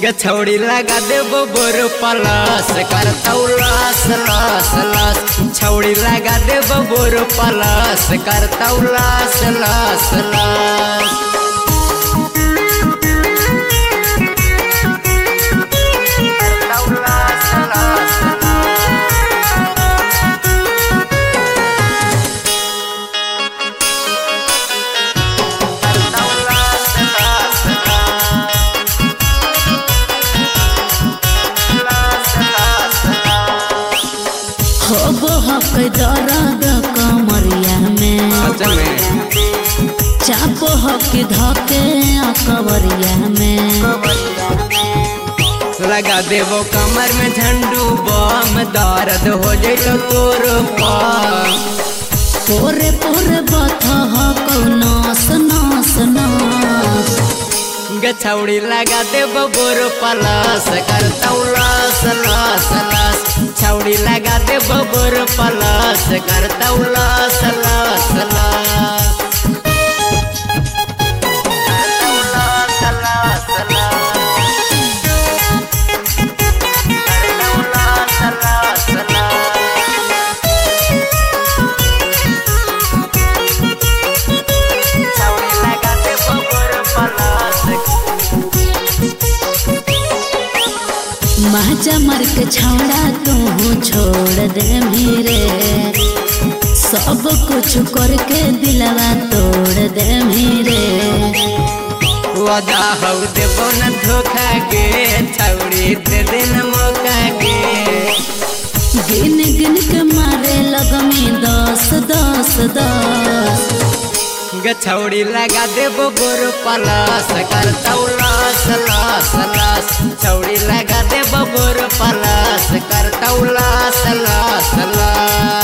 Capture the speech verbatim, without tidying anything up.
गछौड़ी लगा देबो बोर पलस करतौ लस लस लस छौड़ी लगा देबो बोर पलस करतौ लस लस लस होबो हक दर्द कमरिया में चापो हक धके कवरिया में लगा देबो कमर में झंडू बम दर्द हो जइतो तोर पोरे पोरे बथ हक नस नस नस गछौड़ी लगा देबो बोर पलस करतौ लस लस लस छौड़ी लगा देबो बोर पलस करतौ लस लस लस माजा मर के छौड़ा तू छोड़ दे मेरे सब कुछ करके दिलवा तोड़ दे मेरे वदा हो देबो न धोखा के छौड़ी दे देन मौका के गिन गिन के मारे लगमी दस दस दस गछौड़ी लगा देबो बोर पलस करतौ लस लस लस छौड़ी लगा देबो बोर पलस करतौ लस लस लस।